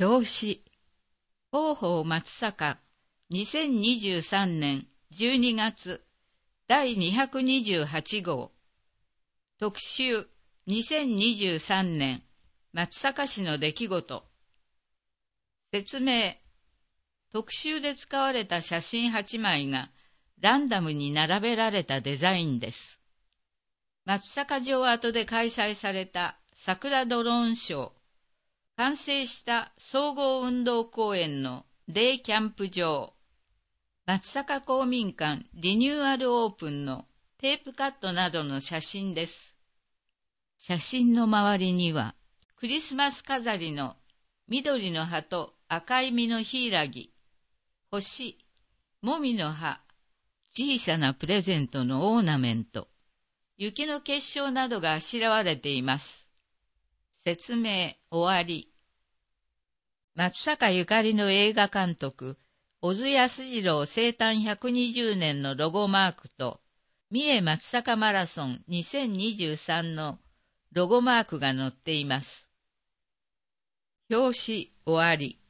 表紙、広報松阪、2023年12月、第228号。特集、2023年、松阪市の出来事。説明、特集で使われた写真8枚が、ランダムに並べられたデザインです。松阪城跡で開催された桜ドローンショー、完成した総合運動公園のデイキャンプ場、松阪公民館リニューアルオープンのテープカットなどの写真です。写真の周りには、クリスマス飾りの緑の葉と赤い実のヒイラギ、星、もみの葉、小さなプレゼントのオーナメント、雪の結晶などがあしらわれています。説明終わり。松阪ゆかりの映画監督、小津安二郎生誕120年のロゴマークと、三重松阪マラソン2023のロゴマークが載っています。表紙終わり。